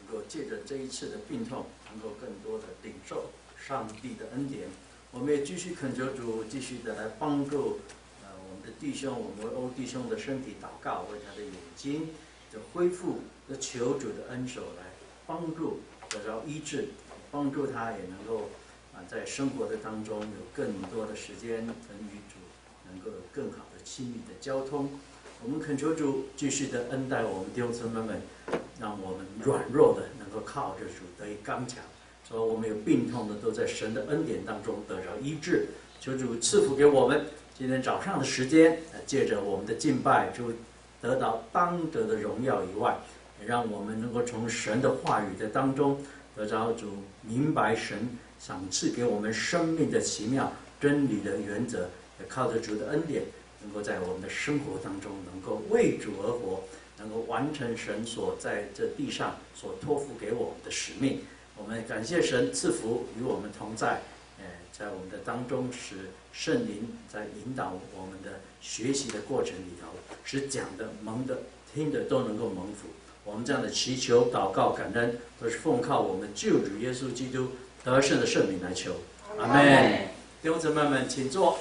能够借着这一次的病痛，能够更多的领受上帝的恩典。我们也继续恳求主，继续的来帮助我们的弟兄，我们为欧弟兄的身体祷告，为他的眼睛的恢复，求主的恩手来帮助得到医治，帮助他也能够在生活的当中有更多的时间跟与主能够有更好的亲密的交通。我们恳求主继续的恩待我们弟兄姊妹们，让我们软弱的能够靠着主得以刚强。说我们有病痛的都在神的恩典当中得着医治。求主赐福给我们今天早上的时间，借着我们的敬拜，就得到当得的荣耀以外，也让我们能够从神的话语的当中得着主明白神赏赐给我们生命的奇妙真理的原则，也靠着主的恩典，能够在我们的生活当中能够为主而活，能够完成神所在这地上所托付给我们的使命。我们感谢神赐福与我们同在，在我们的当中，使圣灵在引导我们的学习的过程里头，使讲的、蒙的、听的都能够蒙福。我们这样的祈求、祷告、感恩，都是奉靠我们救主耶稣基督得胜的圣名来求。阿们。弟兄姊妹们，请坐。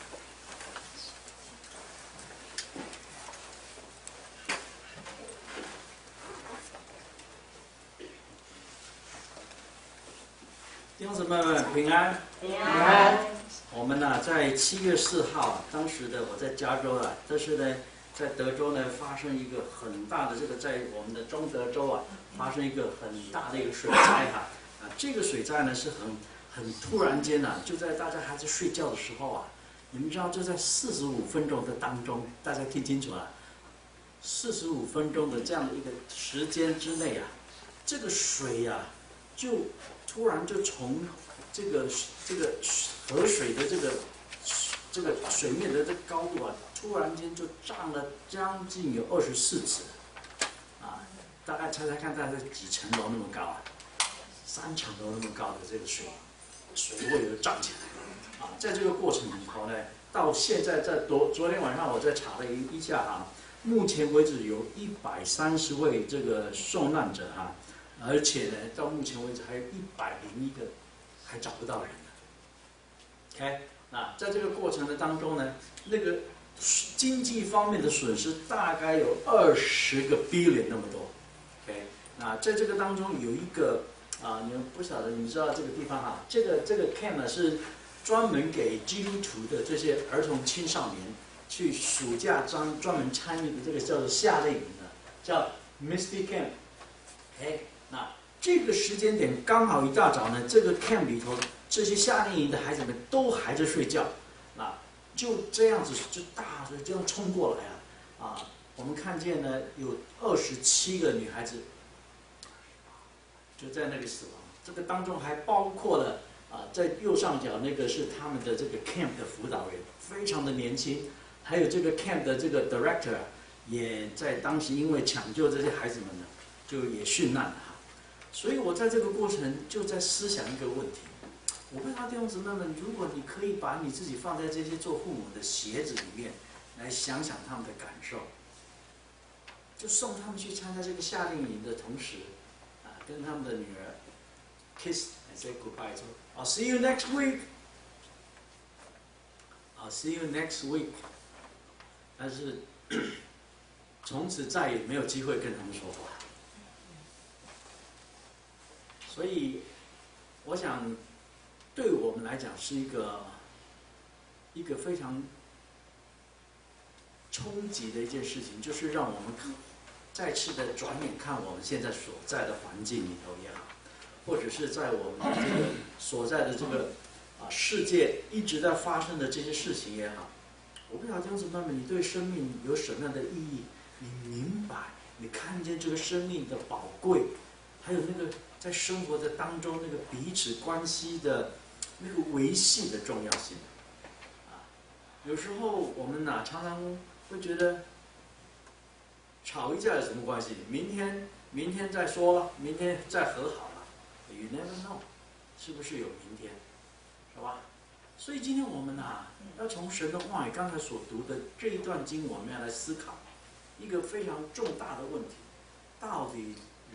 弟兄姊妹们平安， 平安。 我们呢，在7月4号，当时的我在加州啊，这是呢，在德州呢发生一个很大的在我们的中德州啊，发生一个很大的一个水灾哈。这个水灾呢是很突然间啊，就在大家还在睡觉的时候啊，你们知道就在45分钟的当中，大家听清楚了，45分钟的这样的一个时间之内啊，这个水啊，就突然就从这个河水的这个水面的这个高度啊，突然间就涨了将近有24尺，啊，大概猜猜看，大概几层楼那么高啊？3层楼那么高的这个水位就涨起来啊！在这个过程里头呢，到现在昨天晚上我再查了一下啊，目前为止有130位这个受难者啊。而且呢，到目前为止还有101个还找不到人呢。OK， 那在这个过程的当中呢，那个经济方面的损失大概有20个 billion 那么多。OK， 那在这个当中有一个你们不晓得，你们知道这个地方哈，这个 camp 呢是专门给基督徒的这些儿童青少年去暑假专门参与的这个叫做夏令营的，叫 Misty Camp。OK。那这个时间点刚好一大早呢，这个 camp 里头这些夏令营的孩子们都还在睡觉，那就这样子就大的这样冲过来啊！我们看见呢有27个女孩子就在那里死亡，这个当中还包括了在右上角那个是他们的这个 camp 的辅导员，非常的年轻，还有这个 camp 的这个 director 也在当时因为抢救这些孩子们呢，就也殉难了。所以我在这个过程就在思想一个问题，我不知道弟兄姊妹们，如果你可以把你自己放在这些做父母的鞋子里面，来想想他们的感受，就送他们去参加这个夏令营的同时，跟他们的女儿 kiss and say goodbye， 说 I'll see you next week， I'll see you next week， 但是从此再也没有机会跟他们说话。所以，我想，对我们来讲是一个非常冲击的一件事情，就是让我们再次的转眼看我们现在所在的环境里头也好，或者是在我们这个所在的这个世界一直在发生的这些事情也好，我不知道弟兄姊妹们，你对生命有什么样的意义？你明白，你看见这个生命的宝贵，还有那个在生活的当中那个彼此关系的那个维系的重要性。有时候我们常常会觉得吵一架有什么关系？明天再说，明天再和好了。You never know， 是不是有明天？是吧？所以今天我们要从神的话语刚才所读的这一段经，我们要来思考一个非常重大的问题：到底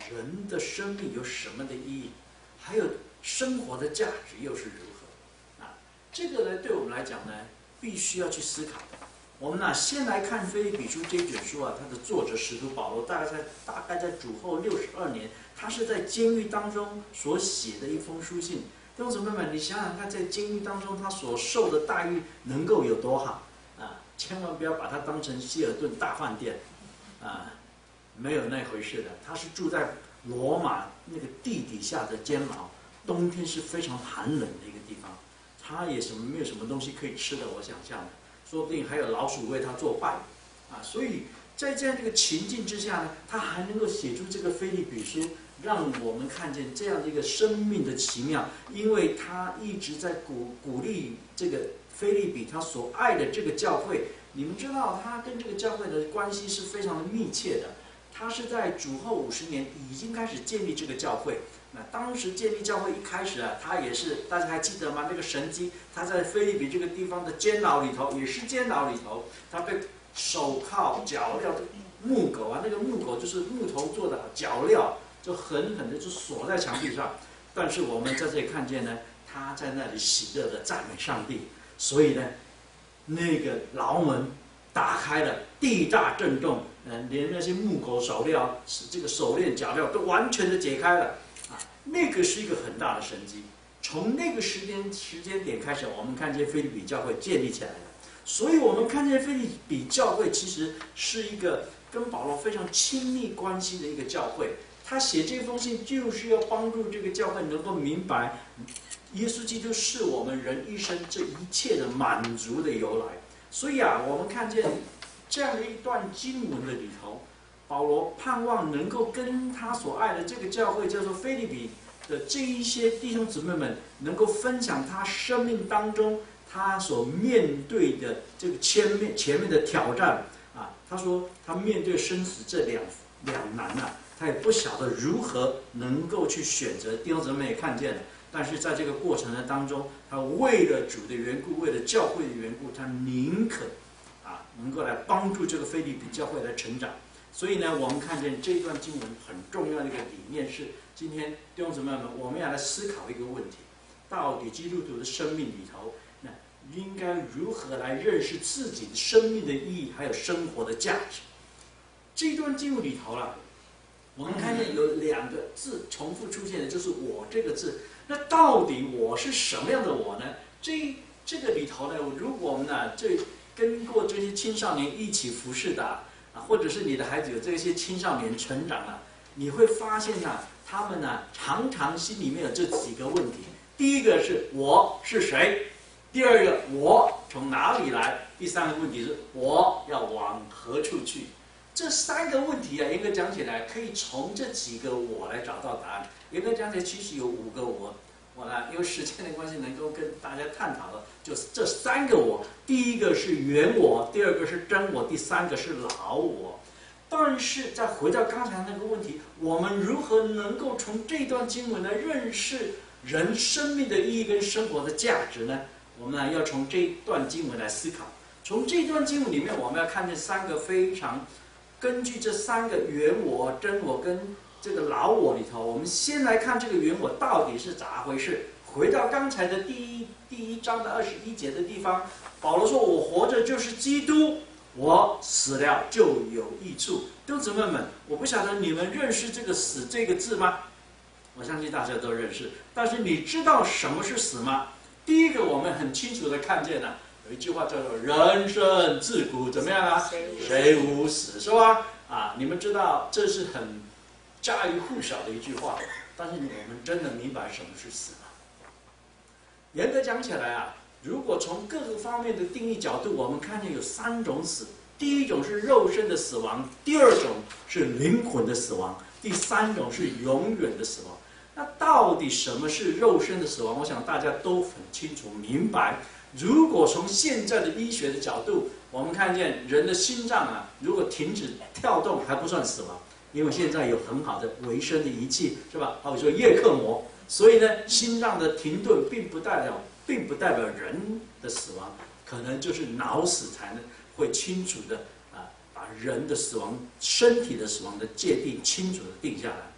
人的生命有什么的意义，还有生活的价值又是如何？这个呢，对我们来讲呢，必须要去思考的。我们先来看腓立比书这一卷书它的作者使徒保罗大概在主后62年，他是在监狱当中所写的一封书信。弟兄姊妹们，你想想看，在监狱当中他所受的待遇能够有多好千万不要把它当成希尔顿大饭店没有那回事的。他是住在罗马那个地底下的监牢，冬天是非常寒冷的一个地方，他也没有什么东西可以吃的，我想象的。说不定还有老鼠为他作伴所以在这样一个情境之下呢，他还能够写出这个腓立比书，让我们看见这样的一个生命的奇妙。因为他一直在鼓励这个腓立比他所爱的这个教会。你们知道他跟这个教会的关系是非常的密切的，他是在主后50年已经开始建立这个教会。那当时建立教会一开始他也是，大家还记得吗？那个神迹，他在腓立比这个地方的监牢里头，也是监牢里头，他被手铐脚镣木狗那个木狗就是木头做的脚镣，就狠狠的就锁在墙壁上。但是我们在这里看见呢，他在那里喜乐的赞美上帝。所以呢，那个牢门打开了，地大震动，连那些木狗手镣、这个手链、脚镣都完全的解开了。那个是一个很大的神迹。从那个时间点开始，我们看见腓立比教会建立起来了。所以我们看见腓立比教会其实是一个跟保罗非常亲密关系的一个教会。他写这封信就是要帮助这个教会能够明白，耶稣基督是我们人一生这一切的满足的由来。所以我们看见这样的一段经文的里头，保罗盼望能够跟他所爱的这个教会叫做腓立比的这一些弟兄姊妹们，能够分享他生命当中他所面对的这个前面的挑战他说他面对生死这两难他也不晓得如何能够去选择。弟兄姊妹也看见了，但是在这个过程的当中，他为了主的缘故，为了教会的缘故，他宁可能够来帮助这个腓立比教会来成长。所以呢，我们看见这一段经文很重要的一个理念是，今天弟兄姊妹们，我们要来思考一个问题：到底基督徒的生命里头，那应该如何来认识自己的生命的意义，还有生活的价值？这一段经文里头我们看见有2个字重复出现的，就是“我”这个字。那到底我是什么样的我呢？这个里头呢，如果我们跟过这些青少年一起服侍的或者是你的孩子有这些青少年成长你会发现他们常常心里面有这几个问题。第一个是我是谁，第二个我从哪里来，第三个问题是我要往何处去。这3个问题严格讲起来，可以从这几个我来找到答案。严格讲起来，其实有5个我因为时间的关系，能够跟大家探讨的就是这3个我。第一个是原我，第二个是真我，第3个是老我。但是再回到刚才那个问题，我们如何能够从这段经文来认识人生命的意义跟生活的价值呢？我们要从这段经文来思考。从这段经文里面，我们要看见3个非常根据这3个原我、真我跟这个老我里头，我们先来看这个原我到底是咋回事。回到刚才的第一章的21节的地方，保罗说：“我活着就是基督，我死了就有益处。”弟兄姊妹们，我不晓得你们认识这个“死”这个字吗？我相信大家都认识。但是你知道什么是死吗？第一个，我们很清楚的看见有一句话叫做“人生自古怎么样谁无死”，是吧？你们知道这是很家喻户晓的一句话，但是我们真的明白什么是死吗？严格讲起来如果从各个方面的定义角度，我们看见有3种死。第一种是肉身的死亡，第二种是灵魂的死亡，第3种是永远的死亡。那到底什么是肉身的死亡？我想大家都很清楚明白。如果从现在的医学的角度，我们看见人的心脏如果停止跳动还不算死亡，因为现在有很好的维生的仪器，是吧？好比说叶克膜。所以呢，心脏的停顿并不代表人的死亡，可能就是脑死才能会清楚的把人的死亡、身体的死亡的界定清楚的定下来。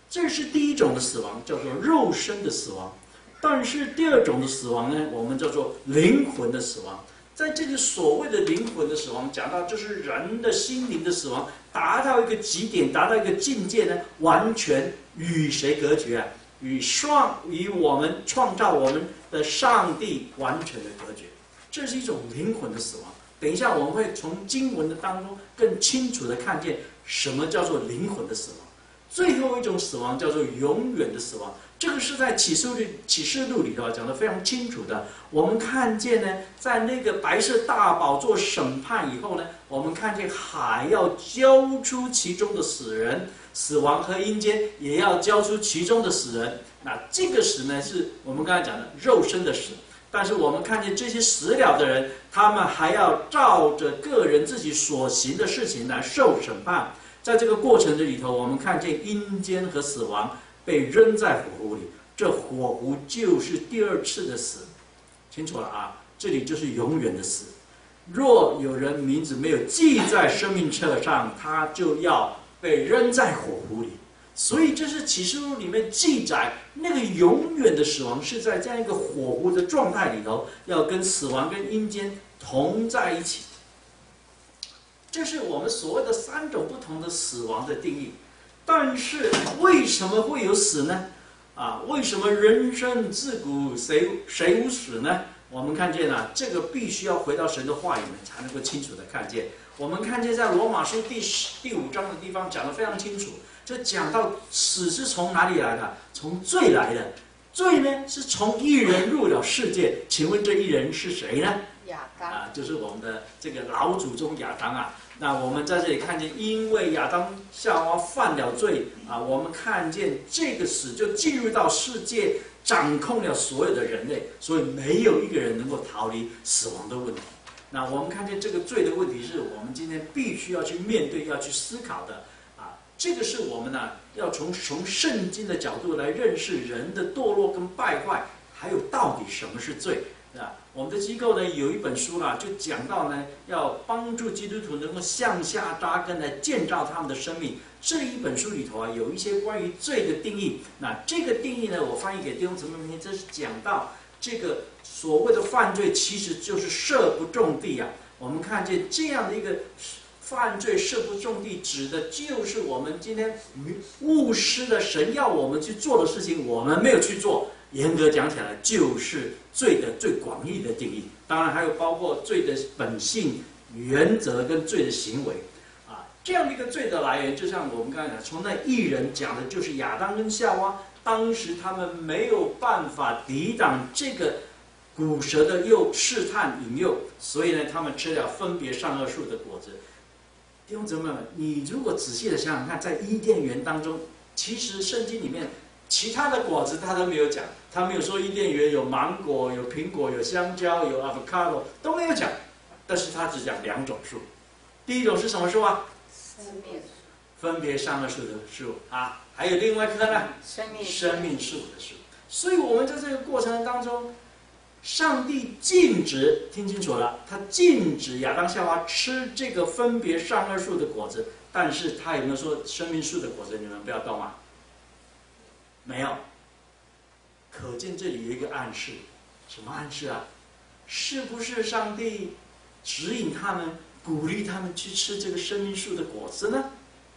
这是第一种的死亡，叫做肉身的死亡。但是第二种的死亡呢，我们叫做灵魂的死亡。在这个所谓的灵魂的死亡，讲到就是人的心灵的死亡，达到一个极点，达到一个境界呢，完全与谁隔绝啊？与我们创造我们的上帝完全的隔绝。这是一种灵魂的死亡。等一下我们会从经文的当中更清楚的看见什么叫做灵魂的死亡。最后一种死亡叫做永远的死亡，这个是在启示录里头讲得非常清楚的。我们看见呢，在那个白色大宝座审判以后呢，我们看见海要交出其中的死人，死亡和阴间也要交出其中的死人。那这个死呢，是我们刚才讲的肉身的死。但是我们看见这些死了的人，他们还要照着个人自己所行的事情来受审判。在这个过程的里头，我们看见阴间和死亡被扔在火湖里，这火湖就是第二次的死，清楚了啊？这里就是永远的死。若有人名字没有记在生命册上，他就要被扔在火湖里。所以这是启示录里面记载，那个永远的死亡是在这样一个火湖的状态里头，要跟死亡跟阴间同在一起。这是我们所谓的三种不同的死亡的定义。但是为什么会有死呢？为什么人生自古谁无死呢？我们看见这个必须要回到神的话语里面才能够清楚的看见。我们看见在罗马书第5章的地方讲得非常清楚，就讲到死是从哪里来的？从罪来的。罪呢是从一人入了世界，请问这一人是谁呢？ 亚当就是我们的这个老祖宗亚当啊。那我们在这里看见，因为亚当夏娃犯了罪我们看见这个死就进入到世界，掌控了所有的人类，所以没有一个人能够逃离死亡的问题。那我们看见这个罪的问题是我们今天必须要去面对、要去思考的这个是我们要从圣经的角度来认识人的堕落跟败坏，还有到底什么是罪。我们的机构呢有一本书就讲到呢，要帮助基督徒能够向下扎根来建造他们的生命。这一本书里头有一些关于罪的定义。那这个定义呢，我翻译给弟兄姊妹们听，这是讲到这个所谓的犯罪其实就是射不中地我们看见这样的一个犯罪射不中地，指的就是我们今天误失了神要我们去做的事情，我们没有去做。严格讲起来，就是罪的最广义的定义。当然还有包括罪的本性、原则跟罪的行为这样的一个罪的来源，就像我们刚才讲，从那一人讲的就是亚当跟夏娃，当时他们没有办法抵挡这个古蛇的试探引诱，所以呢，他们吃了分别善恶树的果子。弟兄姊妹们，你如果仔细的想想看，在伊甸园当中，其实圣经里面其他的果子他都没有讲，他没有说伊甸园有芒果、有苹果、有香蕉、有 avocado 都没有讲，但是他只讲2种树。第一种是什么树分别善恶树的树还有另外一棵呢，生命树的树。所以我们在这个过程当中，上帝禁止，听清楚了，他禁止亚当夏娃吃这个分别善恶树的果子，但是他有没有说生命树的果子你们不要动没有。可见这里有一个暗示，什么暗示是不是上帝指引他们、鼓励他们去吃这个生命树的果子呢？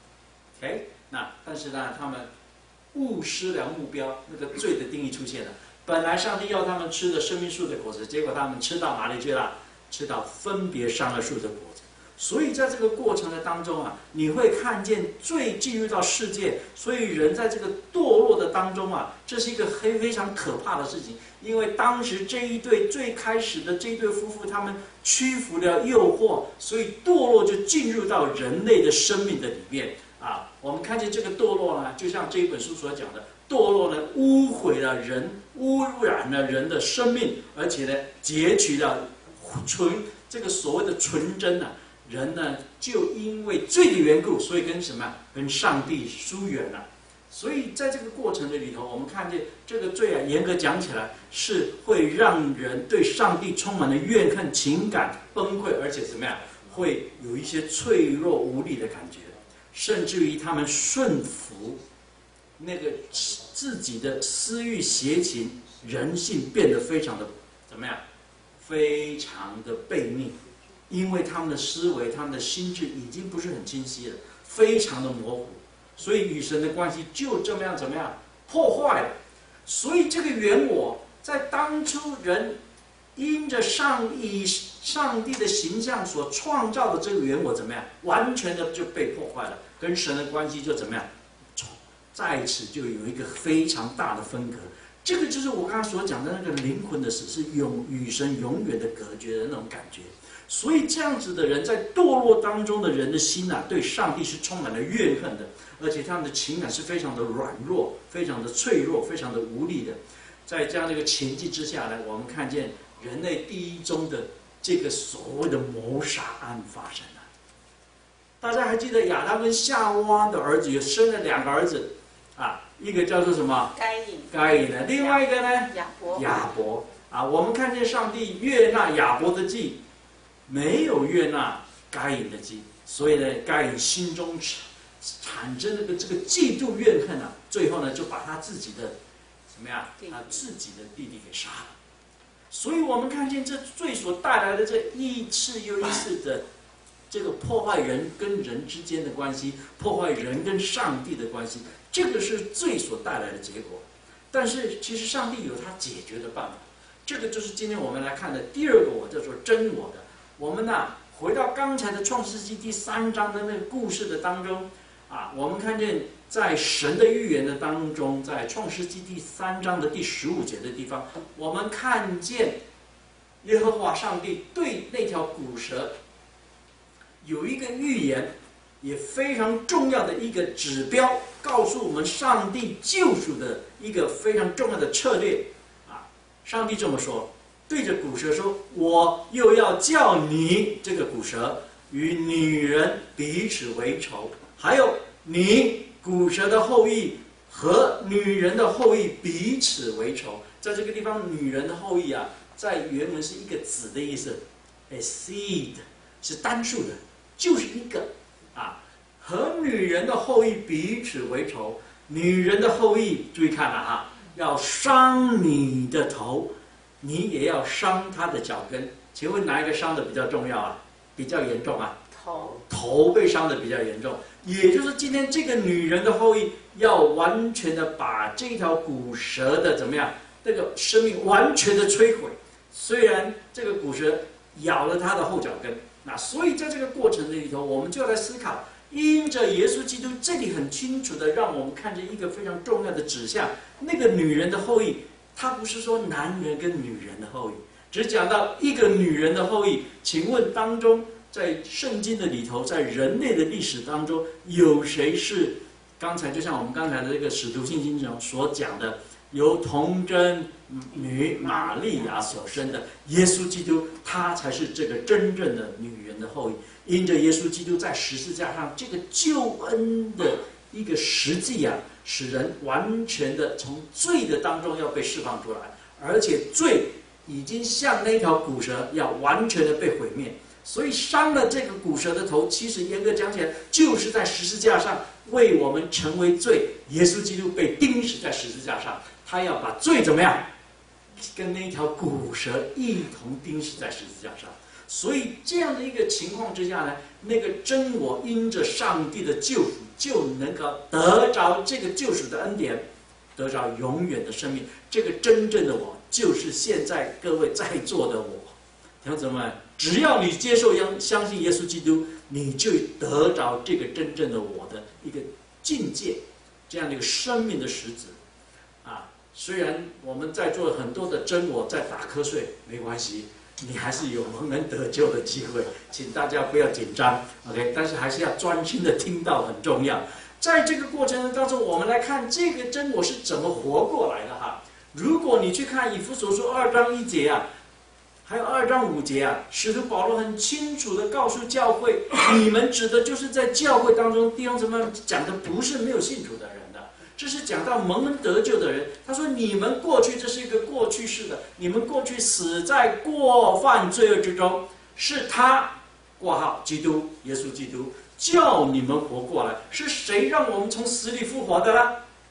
OK， 但是呢，他们误失了目标，那个罪的定义出现了。本来上帝要他们吃的生命树的果子，结果他们吃到哪里去了？吃到分别善恶树的果子。所以在这个过程的当中你会看见罪进入到世界，所以人在这个堕落的当中这是一个非常可怕的事情。因为当时这一对最开始的这一对夫妇，他们屈服了诱惑，所以堕落就进入到人类的生命的里面我们看见这个堕落呢，就像这一本书所讲的，堕落呢污毁了人，污染了人的生命，而且呢截取了这个所谓的纯真人呢就因为罪的缘故，所以跟什么？跟上帝疏远了。所以在这个过程的里头，我们看见这个罪严格讲起来是会让人对上帝充满了怨恨、情感崩溃，而且怎么样？会有一些脆弱无力的感觉，甚至于他们顺服那个自己的私欲邪情、人性变得非常的怎么样？非常的悖逆，因为他们的思维、他们的心智已经不是很清晰了，非常的模糊，所以与神的关系就这么样怎么样破坏了。所以这个原我在当初人因着以上帝的形象所创造的这个原我怎么样，完全的就被破坏了，跟神的关系就怎么样，在此就有一个非常大的分隔。这个就是我刚刚所讲的那个灵魂的死，是与神永远的隔绝的那种感觉。所以这样子的人，在堕落当中的人的心啊，对上帝是充满了怨恨的，而且他们的情感是非常的软弱、非常的脆弱、非常的无力的。在这样的一个情境之下呢，我们看见人类第一宗的这个所谓的谋杀案发生了。大家还记得亚当跟夏娃的儿子有生了2个儿子啊，一个叫做什么？该隐呢，另外一个呢？亚伯啊。我们看见上帝悦纳亚伯的祭，没有悦纳该隐的祭，所以呢，该隐心中产生这个嫉妒怨恨啊，最后呢就把他自己的怎么样？他自己的弟弟给杀了。所以我们看见这罪所带来的这一次又一次的这个破坏人跟人之间的关系，破坏人跟上帝的关系，这个是罪所带来的结果。但是其实上帝有他解决的办法，这个就是今天我们来看的第2个我，叫做真我的。我们回到刚才的创世纪第3章的那个故事的当中啊，我们看见在神的预言的当中，在创世纪第3章的第15节的地方，我们看见耶和华上帝对那条古蛇有一个预言，也非常重要的一个指标，告诉我们上帝救赎的一个非常重要的策略啊。上帝这么说，对着古蛇说：“我又要叫你这个古蛇与女人彼此为仇，还有你古蛇的后裔和女人的后裔彼此为仇。”在这个地方，女人的后裔啊，在原文是一个子的意思 ，a seed 是单数的，就是一个啊，和女人的后裔彼此为仇。女人的后裔，注意看了哈，要伤你的头，你也要伤他的脚跟。请问哪一个伤的比较重要啊？比较严重啊？头被伤的比较严重。也就是今天这个女人的后裔要完全的把这条古蛇的怎么样，这个生命完全的摧毁。虽然这个古蛇咬了他的后脚跟，那所以在这个过程里头，我们就要来思考，因着耶稣基督，这里很清楚的让我们看见一个非常重要的指向，那个女人的后裔，它不是说男人跟女人的后裔，只讲到一个女人的后裔。请问当中，在圣经的里头，在人类的历史当中，有谁是刚才就像我们刚才的这个使徒信经中所讲的，由童贞女玛利亚所生的耶稣基督，他才是这个真正的女人的后裔。因着耶稣基督在十字架上这个救恩的一个实际啊，使人完全的从罪的当中要被释放出来，而且罪已经像那条古蛇要完全的被毁灭。所以伤了这个古蛇的头，其实严格讲起来，就是在十字架上为我们成为罪。耶稣基督被钉死在十字架上，他要把罪怎么样，跟那条古蛇一同钉死在十字架上。所以这样的一个情况之下呢，那个真我因着上帝的救赎，就能够得着这个救赎的恩典，得着永远的生命。这个真正的我，就是现在各位在座的我。弟兄姊妹，只要你接受相信耶稣基督，你就得着这个真正的我的一个境界，这样的一个生命的实质啊。虽然我们在座很多的真我在打瞌睡，没关系，你还是有蒙恩得救的机会，请大家不要紧张 ，OK？ 但是还是要专心的听到，很重要。在这个过程当中，我们来看这个真我是怎么活过来的哈。如果你去看以弗所书2章1节啊，还有2章5节啊，使徒保罗很清楚的告诉教会，你们指的就是在教会当中弟兄姊妹讲的不是没有信主的人的，这是讲到蒙恩得救的人。他说你们过去，这是一个过去式的，你们过去死在过犯罪恶之中，是他括号基督耶稣基督叫你们活过来。是谁让我们从死里复活的呢？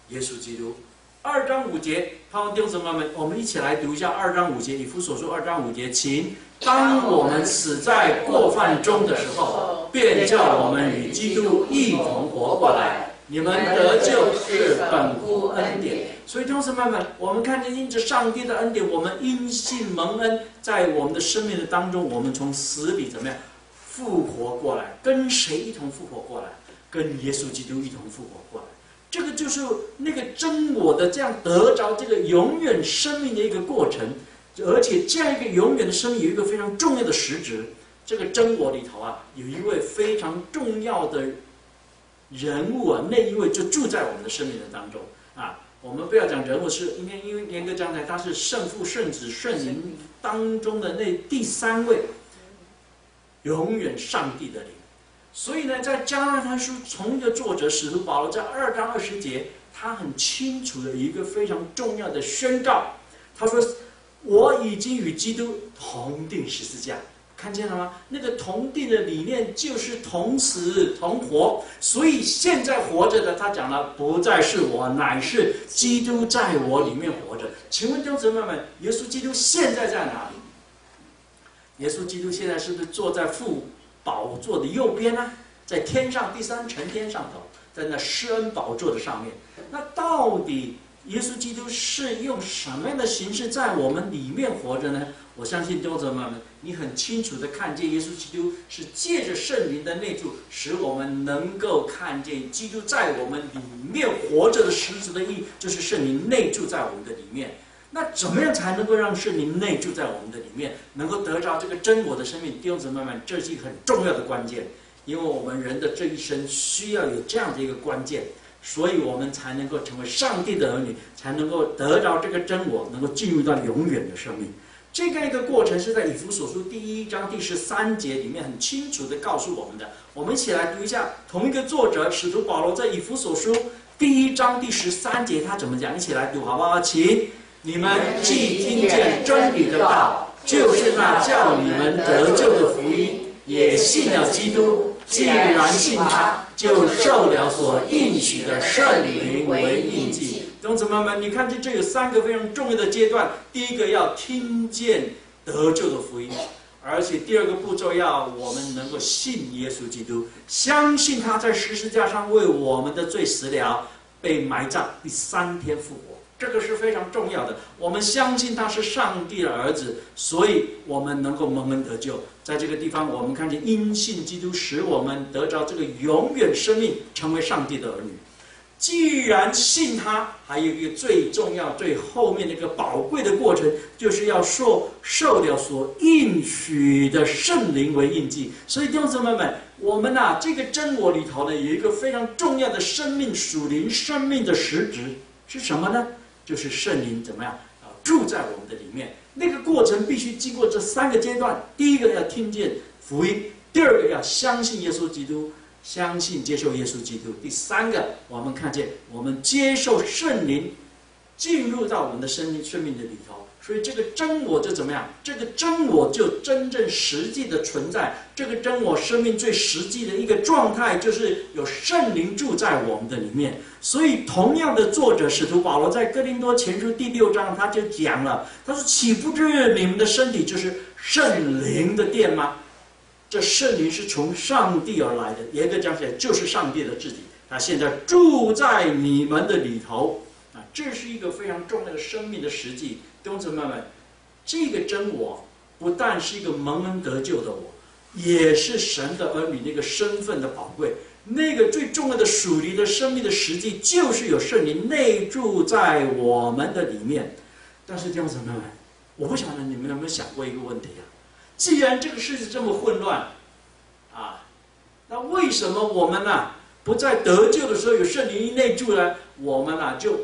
耶稣基督。2章5节，盼望弟兄姊妹们，我们一起来读一下2章5节，以弗所书2章5节，请。当我们死在过犯中的时候，便叫我们与基督一同活过来。你们得救是本乎恩典。所以弟兄姊妹们，我们看见因着上帝的恩典，我们因信蒙恩，在我们的生命的当中，我们从死里怎么样复活过来？跟谁一同复活过来？跟耶稣基督一同复活过来。这个就是那个真我的这样得着这个永远生命的一个过程。而且这样一个永远的生命有一个非常重要的实质，这个真我里头啊，有一位非常重要的人物啊，那一位就住在我们的生命的当中啊。我们不要讲人物，是因为严格讲来，他是圣父、圣子、圣灵当中的那第3位，永远上帝的灵。所以呢，在加拉太书同一个作者使徒保罗在2章20节，他很清楚的一个非常重要的宣告，他说。我已经与基督同定十字架，看见了吗？那个同定的理念就是同死同活，所以现在活着的，他讲了，不再是我，乃是基督在我里面活着。请问弟兄姊妹们，耶稣基督现在在哪里？耶稣基督现在是不是坐在父宝座的右边呢？在天上第3层天上头，在那施恩宝座的上面。那到底？耶稣基督是用什么样的形式在我们里面活着呢？我相信弟兄姊妹们，你很清楚的看见耶稣基督是借着圣灵的内住，使我们能够看见基督在我们里面活着的实质的意义，就是圣灵内住在我们的里面。那怎么样才能够让圣灵内住在我们的里面，能够得着这个真我的生命？弟兄姊妹们，这是一个很重要的关键，因为我们人的这一生需要有这样的一个关键。所以我们才能够成为上帝的儿女，才能够得到这个真我，能够进入到永远的生命。这个一个过程是在以弗所书第1章第13节里面很清楚地告诉我们的。我们一起来读一下，同一个作者使徒保罗在以弗所书第1章第13节他怎么讲？一起来读好不好？请你们既听见真理的道，就是那叫你们得救的福音，也信了基督。既然信他，就受了所应许的圣灵为印记。弟兄姊妹们，你看这有3个非常重要的阶段。第一个要听见得救的福音，而且第2个步骤要我们能够信耶稣基督，相信他在十字架上为我们的罪死了，被埋葬，第3天复活。这个是非常重要的。我们相信他是上帝的儿子，所以我们能够蒙恩得救。在这个地方，我们看见因信基督使我们得着这个永远生命，成为上帝的儿女。既然信他，还有一个最重要、最后面的一个宝贵的过程，就是要受了所应许的圣灵为印记。所以弟兄姊妹们，我们这个真我里头呢，有一个非常重要的生命属灵生命的实质是什么呢？就是圣灵怎么样住在我们的里面。那个过程必须经过这3个阶段。第一个要听见福音，第2个要相信耶稣基督，相信接受耶稣基督。第3个，我们看见我们接受圣灵进入到我们的生命的里头。所以这个真我就怎么样？这个真我就真正实际的存在。这个真我生命最实际的一个状态，就是有圣灵住在我们的里面。所以同样的作者使徒保罗在哥林多前书第6章他就讲了，他说：岂不知你们的身体就是圣灵的殿吗？这圣灵是从上帝而来的，严格讲起来就是上帝的自己，他现在住在你们的里头。这是一个非常重要的生命的实际。弟兄姊妹们，这个真我不但是一个蒙恩得救的我，也是神的儿女那个身份的宝贵。那个最重要的属灵的生命的实际，就是有圣灵内住在我们的里面。但是弟兄姊妹们，我不晓得你们有没有想过一个问题既然这个世界这么混乱那为什么我们不在得救的时候有圣灵内住呢？我们就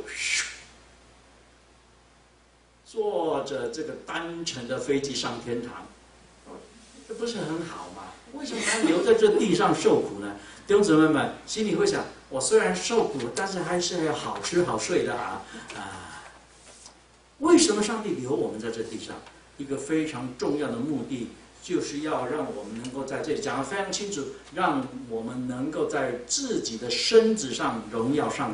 坐着这个单程的飞机上天堂，这不是很好吗？为什么还留在这地上受苦呢？弟兄姊妹们心里会想，我虽然受苦，但是还是要好吃好睡的为什么上帝留我们在这地上？一个非常重要的目的，就是要让我们能够在这里讲得非常清楚，让我们能够在自己的身子上荣耀上帝，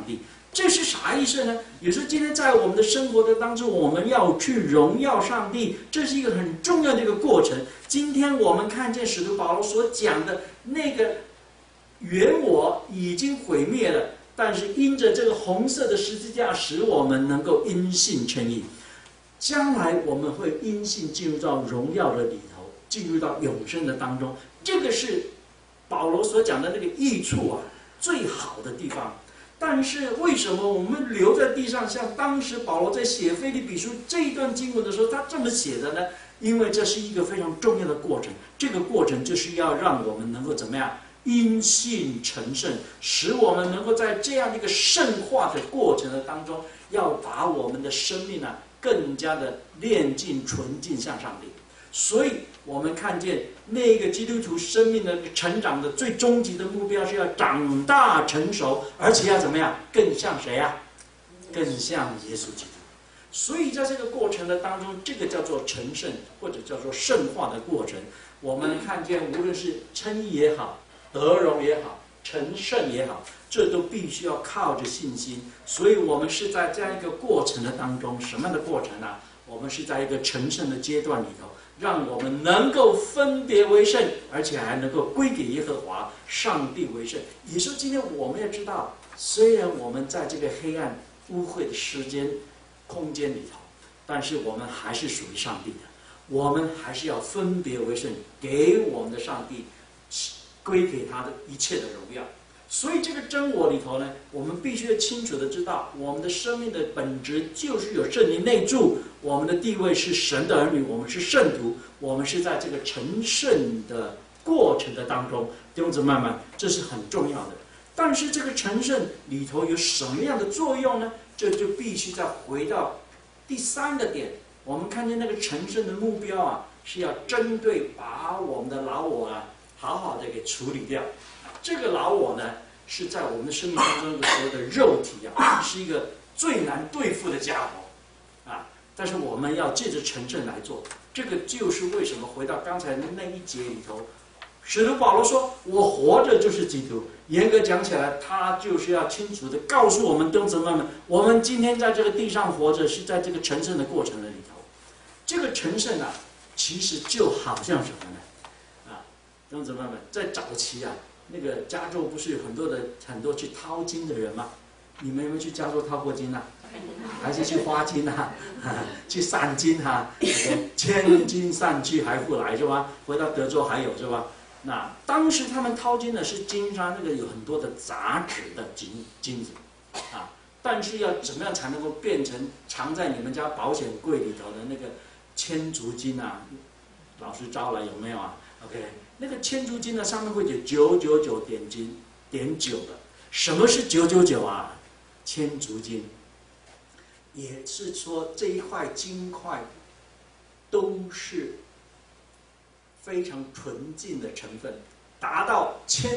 这是啥意思呢？也是今天在我们的生活的当中，我们要去荣耀上帝，这是一个很重要的一个过程。今天我们看见使徒保罗所讲的那个原我已经毁灭了，但是因着这个红色的十字架，使我们能够因信称义。将来我们会因信进入到荣耀的里头，进入到永生的当中。这个是保罗所讲的那个益处啊，最好的地方。但是为什么我们留在地上，像当时保罗在写腓立比书这一段经文的时候，他这么写的呢？因为这是一个非常重要的过程，这个过程就是要让我们能够怎么样？因信成圣，使我们能够在这样的一个圣化的过程的当中，要把我们的生命啊更加的炼净纯净向上帝。所以我们看见那个基督徒生命的成长的最终极的目标是要长大成熟，而且要怎么样？更像谁啊？更像耶稣基督。所以在这个过程的当中，这个叫做成圣或者叫做圣化的过程。我们看见无论是称义也好，得荣也好，成圣也好，这都必须要靠着信心。所以我们是在这样一个过程的当中，什么样的过程呢？我们是在一个成圣的阶段里头，让我们能够分别为圣，而且还能够归给耶和华上帝为圣。也就是今天我们要知道，虽然我们在这个黑暗污秽的时间空间里头，但是我们还是属于上帝的，我们还是要分别为圣，给我们的上帝归给他的一切的荣耀。所以这个真我里头呢，我们必须要清楚的知道，我们的生命的本质就是有圣灵内住，我们的地位是神的儿女，我们是圣徒，我们是在这个成圣的过程的当中，弟兄姊妹们，这是很重要的。但是这个成圣里头有什么样的作用呢？这就必须再回到第三个点，我们看见那个成圣的目标啊，是要针对把我们的老我啊，好好的给处理掉。这个老我呢，是在我们的生命当中的所谓的肉体啊，是一个最难对付的家伙啊。但是我们要借着成圣来做，这个就是为什么回到刚才的那一节里头，使徒保罗说：“我活着就是基督。”严格讲起来，他就是要清楚的告诉我们弟兄姊妹们，我们今天在这个地上活着，是在这个成圣的过程的里头。这个成圣啊，其实就好像什么呢？啊，弟兄姊妹们，在早期啊。那个加州不是有很多去掏金的人吗？你们有没有去加州掏过金啊？还是去花金啊？去散金啊？千金散去还复来是吧？回到德州还有是吧？那当时他们掏金的是金沙，那个有很多的杂质的金子啊，但是要怎么样才能够变成藏在你们家保险柜里头的那个千足金啊？老师招来有没有啊 ？OK。那个千足金呢，上面会写999点9的。什么是999啊？千足金，也是说这一块金块都是非常纯净的成分，达到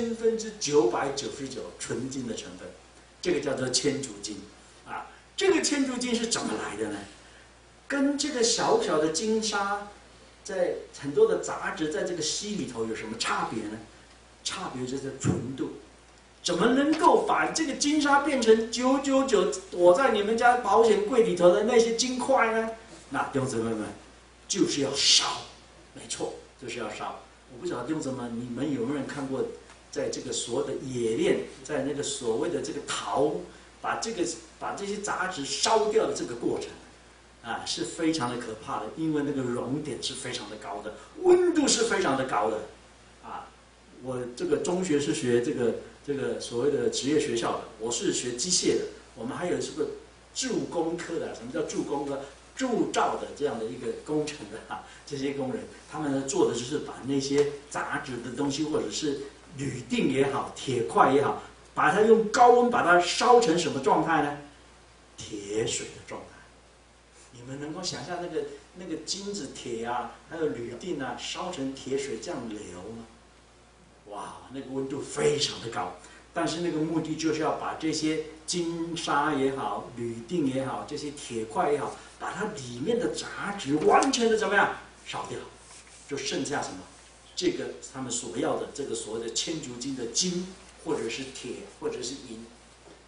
999%纯净的成分，这个叫做千足金啊。这个千足金是怎么来的呢？跟这个小小的金沙。在很多的杂质在这个稀里头有什么差别呢？差别就是纯度。怎么能够把这个金沙变成999躲在你们家保险柜里头的那些金块呢？那弟兄姊妹们，就是要烧，没错，就是要烧。我不晓得弟兄姊妹们，你们有没有人看过，在这个所谓的冶炼，在那个所谓的这个陶，把这些杂质烧掉的这个过程？啊，是非常的可怕的，因为那个熔点是非常的高的，温度是非常的高的，啊，我这个中学是学这个所谓的职业学校的，我是学机械的，我们还有这个铸工科的，什么叫铸工科？铸造的这样的一个工程的这些工人，他们呢做的就是把那些杂质的东西，或者是铝锭也好，铁块也好，把它用高温把它烧成什么状态呢？铁水的状态。你们能够想象那个金子、铁啊，还有铝锭啊，烧成铁水这样流吗？哇，那个温度非常的高。但是那个目的就是要把这些金沙也好、铝锭也好、这些铁块也好，把它里面的杂质完全的怎么样烧掉，就剩下什么？这个他们所要的这个所谓的千足金的金，或者是铁，或者是银。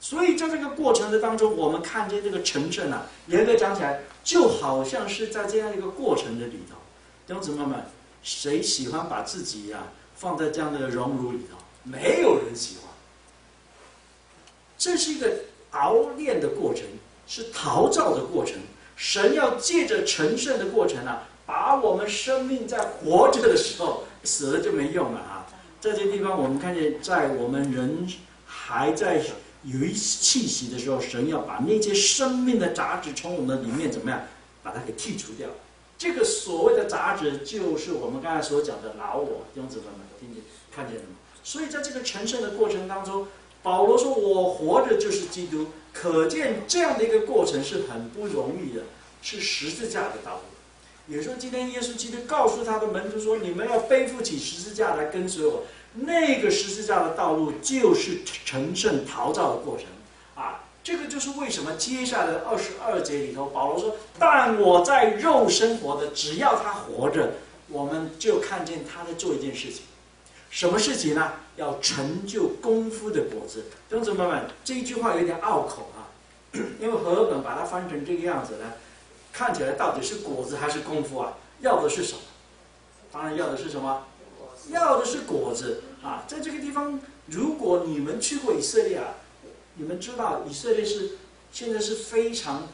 所以在这个过程的当中，我们看见这个成圣啊，严格讲起来，就好像是在这样一个过程的里头。弟兄姊妹们，谁喜欢把自己放在这样的熔炉里头？没有人喜欢。这是一个熬炼的过程，是陶造的过程。神要借着成圣的过程把我们生命在活着的时候，死了就没用了这些地方我们看见，在我们人还在有一气息的时候，神要把那些生命的杂质从我们里面怎么样把它给剔除掉。这个所谓的杂质，就是我们刚才所讲的老我。弟兄姊妹们，看见了吗？所以在这个成圣的过程当中，保罗说：“我活着就是基督。”可见这样的一个过程是很不容易的，是十字架的道路。也就是说，今天耶稣基督告诉他的门徒说：“你们要背负起十字架来跟随我。”那个十字架的道路就是成圣陶造的过程这个就是为什么接下来的22节里头，保罗说：“但我在肉身活的，只要他活着，我们就看见他在做一件事情。什么事情呢？要成就功夫的果子。”弟兄姊妹们，这一句话有点拗口因为和合本把它翻成这个样子呢，看起来到底是果子还是功夫要的是什么？当然要的是什么？要的是果子在这个地方，如果你们去过以色列你们知道以色列现在是非常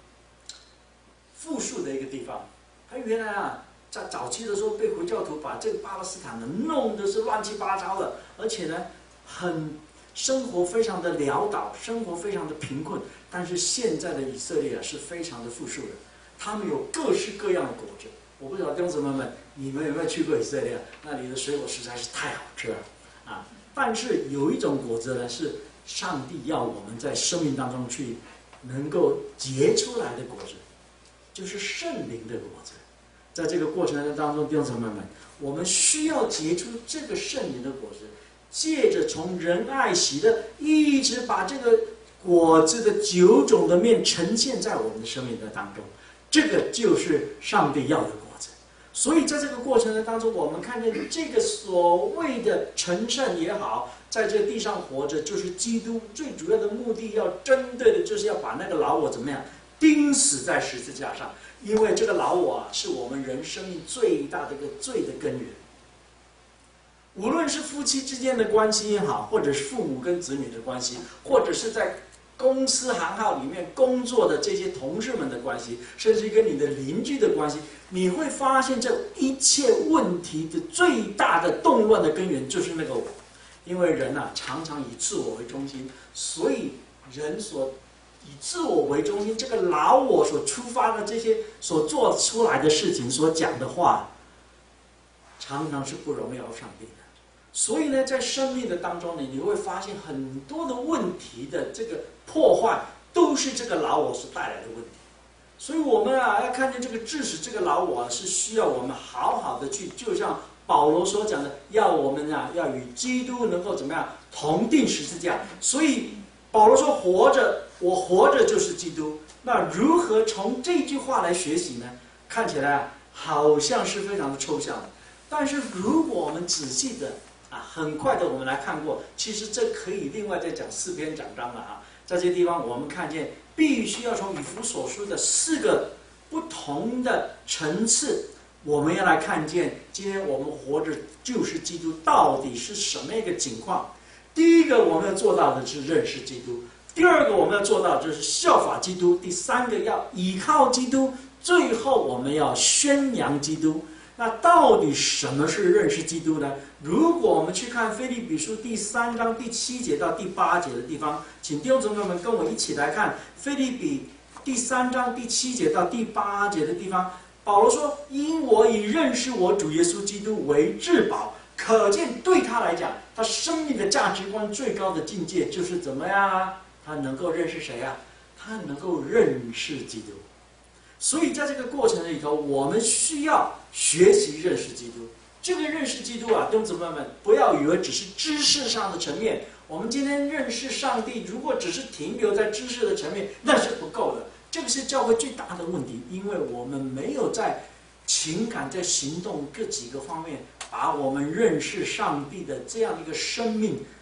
富庶的一个地方。它原来在早期的时候被回教徒把这个巴勒斯坦弄得是乱七八糟的，而且呢生活非常的潦倒，生活非常的贫困。但是现在的以色列是非常的富庶的，他们有各式各样的果子。我不知道弟兄姊妹们，你们有没有去过以色列？那里的水果实在是太好吃了但是有一种果子呢，是上帝要我们在生命当中去能够结出来的果子，就是圣灵的果子。在这个过程当中，弟兄姊妹们，我们需要结出这个圣灵的果子，借着从仁爱喜乐，一直把这个果子的9种的面呈现在我们的生命的当中。这个就是上帝要的果子。所以在这个过程的当中，我们看见这个所谓的成圣也好，在这个地上活着，就是基督最主要的目的，要针对的就是要把那个老我怎么样钉死在十字架上。因为这个老我是我们人生命最大的一个罪的根源。无论是夫妻之间的关系也好，或者是父母跟子女的关系，或者是在公司行号里面工作的这些同事们的关系，甚至跟你的邻居的关系，你会发现这一切问题的最大的动乱的根源就是那个我。因为人常常以自我为中心，所以人以自我为中心，这个老我所出发的这些所做出来的事情，所讲的话，常常是不荣耀上帝的。所以呢，在生命的当中呢，你会发现很多的问题的这个破坏，都是这个老我所带来的问题。所以我们要看见这个致死这个老我是需要我们好好的去，就像保罗所讲的，要我们要与基督能够怎么样同定十字架。所以保罗说活着，我活着就是基督。那如何从这句话来学习呢？看起来好像是非常的抽象的，但是如果我们仔细的很快的我们来看过，其实这可以另外再讲4篇讲章了在这些地方我们看见必须要从以弗所书的4个不同的层次，我们要来看见今天我们活着就是基督到底是什么一个情况。第一个我们要做到的是认识基督，第二个我们要做到的就是效法基督，第三个要依靠基督，最后我们要宣扬基督。那到底什么是认识基督呢？如果我们去看腓立比书第3章第7节到第8节的地方，请弟兄姊妹们跟我一起来看腓立比第3章第7节到第8节的地方。保罗说：“因我以认识我主耶稣基督为至宝。”可见对他来讲，他生命的价值观最高的境界就是怎么样他能够认识谁他能够认识基督。所以在这个过程里头，我们需要学习认识基督。这个认识基督弟兄姊妹们，不要以为只是知识上的层面。我们今天认识上帝，如果只是停留在知识的层面，那是不够的。这个是教会最大的问题，因为我们没有在情感、在行动各几个方面，把我们认识上帝的这样一个生命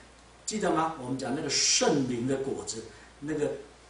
记得吗？我们讲那个圣灵的果子，那个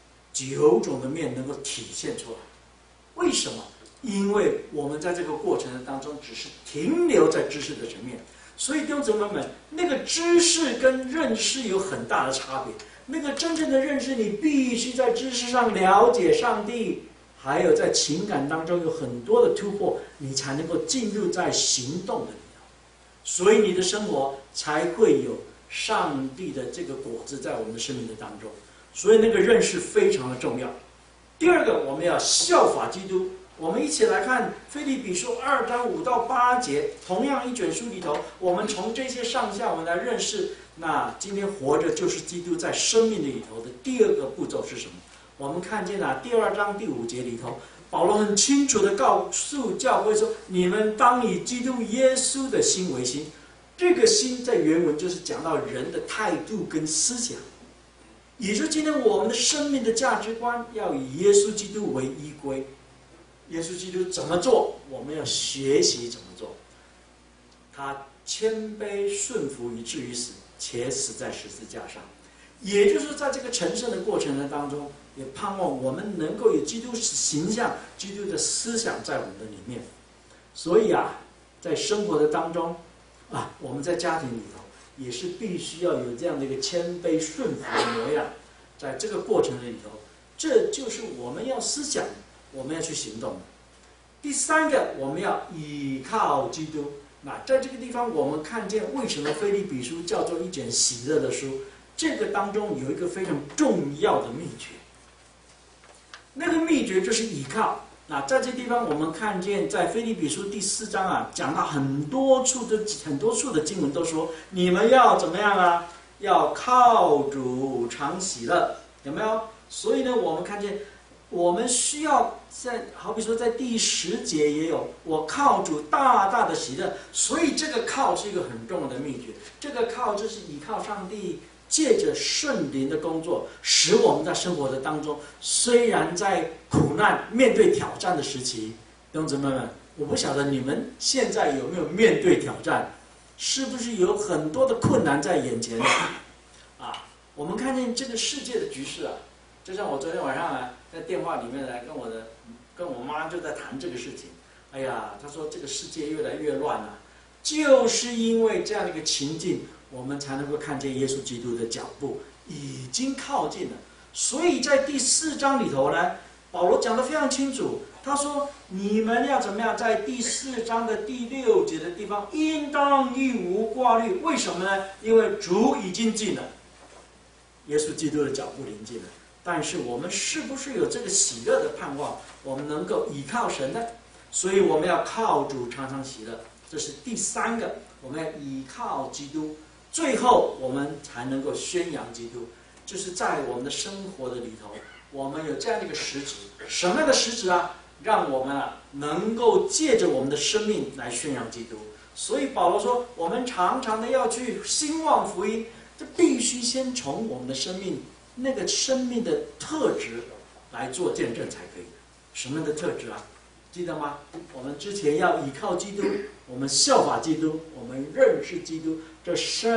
9种的面能够体现出来。为什么？因为我们在这个过程当中只是停留在知识的层面，所以弟兄姊妹们，那个知识跟认识有很大的差别。那个真正的认识，你必须在知识上了解上帝，还有在情感当中有很多的突破，你才能够进入在行动的里头，所以你的生活才会有上帝的这个果子在我们的生命的当中。所以那个认识非常的重要。第二个，我们要效法基督。我们一起来看腓立比书2章5到8节，同样一卷书里头，我们从这些上下我们来认识，那今天活着就是基督在生命里头的第二个步骤是什么？我们看见第2章第5节里头，保罗很清楚的告诉教会说，你们当以基督耶稣的心为心。这个心在原文就是讲到人的态度跟思想，也就是今天我们的生命的价值观要以耶稣基督为依归。耶稣基督怎么做，我们要学习怎么做。他谦卑顺服以至于死，且死在十字架上。也就是在这个成圣的过程的当中，也盼望我们能够有基督形象、基督的思想在我们的里面。所以在生活的当中我们在家庭里头也是必须要有这样的一个谦卑顺服的模样。在这个过程里头，这就是我们要思想，我们要去行动的。第三个，我们要倚靠基督。那在这个地方，我们看见为什么腓立比书叫做一卷喜乐的书？这个当中有一个非常重要的秘诀，那个秘诀就是倚靠。那在这地方，我们看见在腓立比书第4章讲到很多处的经文都说，你们要怎么样要靠主常喜乐，有没有？所以呢，我们看见我们需要好比说在第10节也有，我靠主大大的喜乐。所以这个靠是一个很重要的秘诀。这个靠就是倚靠上帝，借着圣灵的工作，使我们在生活的当中，虽然在苦难面对挑战的时期，弟兄姊妹们，我不晓得你们现在有没有面对挑战，是不是有很多的困难在眼前我们看见这个世界的局势就像我昨天晚上在电话里面跟我妈就在谈这个事情。哎呀，她说这个世界越来越乱了，就是因为这样的一个情境，我们才能够看见耶稣基督的脚步已经靠近了。所以在第4章里头呢，保罗讲得非常清楚，他说你们要怎么样，在第4章的第6节的地方，应当一无挂虑。为什么呢？因为主已经近了，耶稣基督的脚步临近了。但是我们是不是有这个喜乐的盼望，我们能够倚靠神呢？所以我们要靠主常常喜乐，这是第3个，我们要倚靠基督。最后我们才能够宣扬基督，就是在我们的生活的里头，我们有这样的一个实质。什么样的实质让我们能够借着我们的生命来宣扬基督。所以保罗说，我们常常的要去兴旺福音，这必须先从我们的生命那个生命的特质来做见证才可以。什么样的特质记得吗？我们之前要倚靠基督，我们效法基督，我们认识基督，这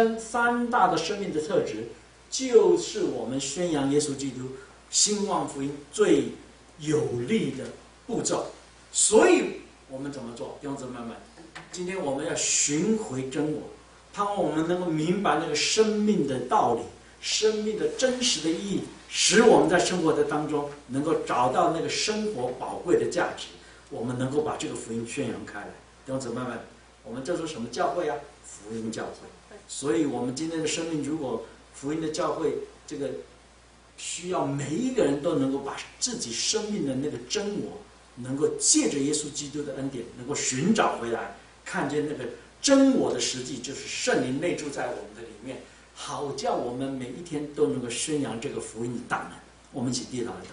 3大的生命的特质，就是我们宣扬耶稣基督、兴旺福音最有力的步骤。所以我们怎么做？弟兄姊妹们，今天我们要寻回真我，盼望我们能够明白那个生命的道理，生命的真实的意义，使我们在生活的当中能够找到那个生活宝贵的价值，我们能够把这个福音宣扬开来。弟兄姊妹们，我们叫做什么教会福音教会。所以我们今天的生命，如果福音的教会，这个需要每一个人都能够把自己生命的那个真我，能够借着耶稣基督的恩典，能够寻找回来，看见那个真我的实际，就是圣灵内住在我们的里面，好叫我们每一天都能够宣扬这个福音的大能。我们一起低头来祷告。